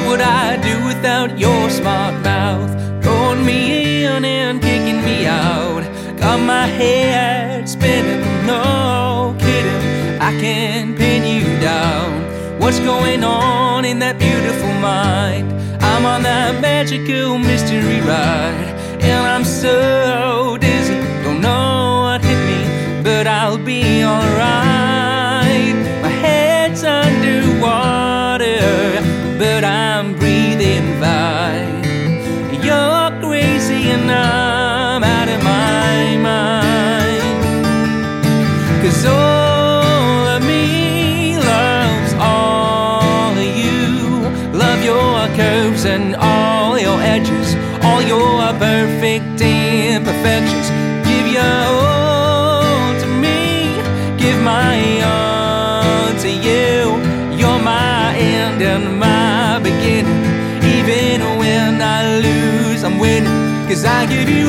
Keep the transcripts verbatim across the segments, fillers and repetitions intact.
would I do without your smart mouth? Throwing me in and kicking me out. Got my head spinning, no kidding, I can pin you down. What's going on in that beautiful mind? I'm on that magical mystery ride, and I'm so dizzy, don't know what hit me, but I'll be alright. My head's underwater, but I'm breathing fine. You're crazy and I'm out of my mind, 'cause all of me loves all of you. Love your curves and all your edges, all your perfect imperfections. Give your all to me, give my all to you. You're my end and my beginning. Even when I lose, I'm winning, 'cause I give you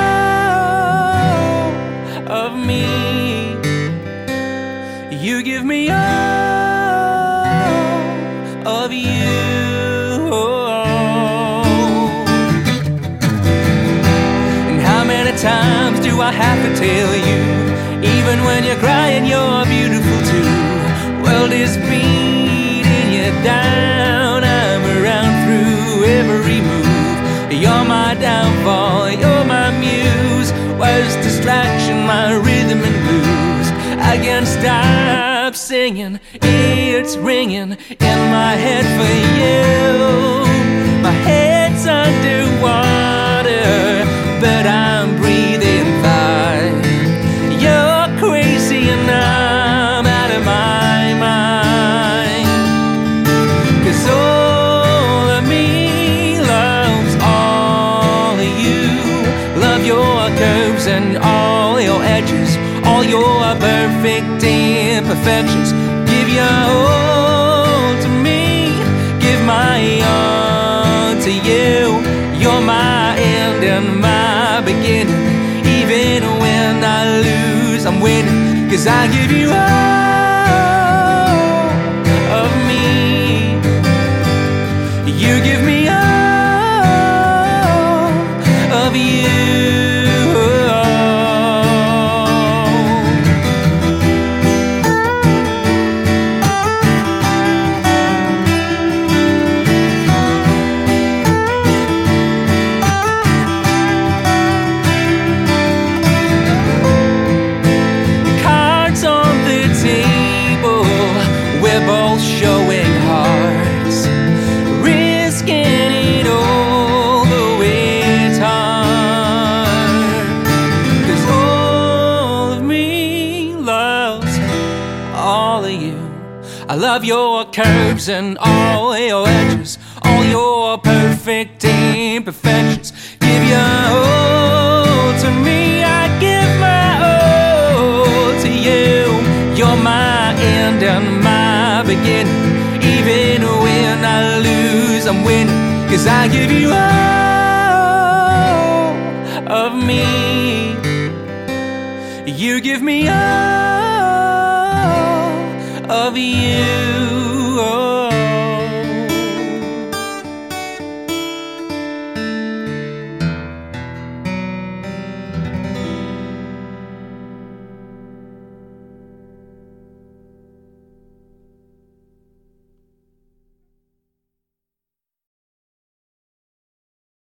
all of me. You give me all of you. And how many times do I have to tell you, even when you're crying, you're beautiful too. World is beating you down, I'm around through every move. You're my downfall, you're my muse, worst distraction, my rhythm and blues. I can't stop singing, it's ringing in my head for you. My head's underwater, but I'm breathing fine. You're crazy and I'm out of my mind, 'cause all of me loves all of you. Love your curves and all your edges, all your perfect imperfections. Give your all to me, give my all to you. You're my end and my beginning. Even when I lose, I'm winning, 'cause I give you all of me. You give me all of you. We're both showing hearts, risking it all, though it's hard. 'Cause all of me loves all of you. I love your curves and all your edges, all your perfect imperfections. Give your all to me, I give my all to you. You're my end and my beginning. Even when I lose, I'm winning, 'cause I give you all of me. You give me all of you.